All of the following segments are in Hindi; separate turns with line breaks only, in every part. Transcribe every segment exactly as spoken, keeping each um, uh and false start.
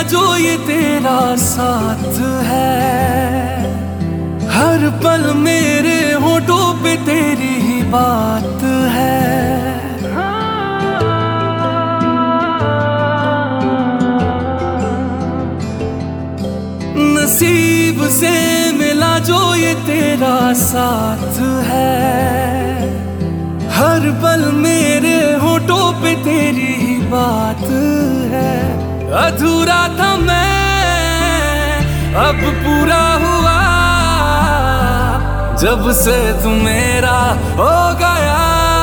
जो ये तेरा साथ है। हर पल मेरे होठों पे तेरी ही बात है। नसीब से मिला जो ये तेरा साथ है। हर पल मेरे होठों पे तेरी ही बात है। अधूरा था मैं अब पूरा हुआ, जब से तू मेरा हो गया।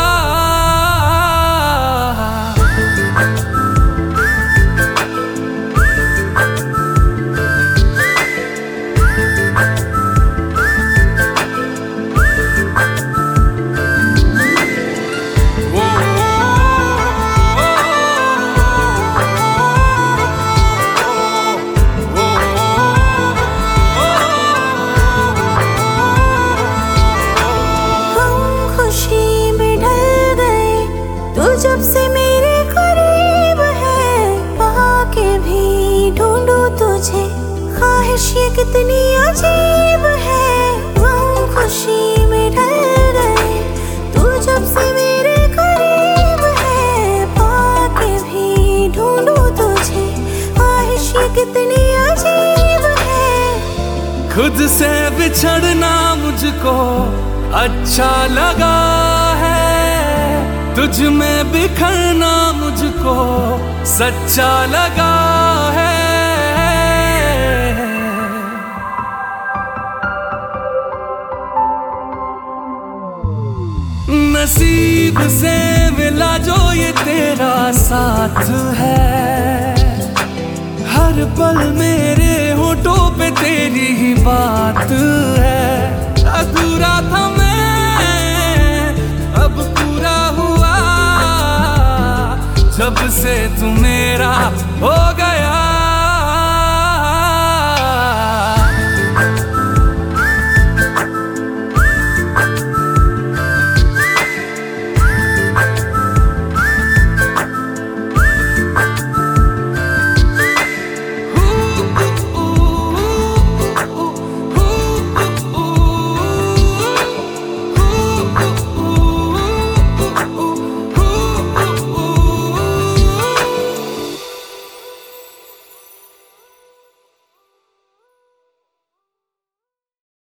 जब से मेरे करीब है, पाके भी ढूंढूं तुझे, ख्वाहिश ये कितनी अजीब है। हम खुशी में ढल गए, तू जब से मेरे करीब है, पाके भी ढूंढूं तुझे, ख्वाहिश ये कितनी अजीब है।
खुद से बिछड़ना मुझको अच्छा लगा है, तुझ में बिखरना मुझको सच्चा लगा है। नसीब से मिला जो ये तेरा साथ है। हर पल मेरे होठों पे तेरी ही बात है। अधूरा था मैं अब पूरा हुआ, जब से तू मेरा हो गया।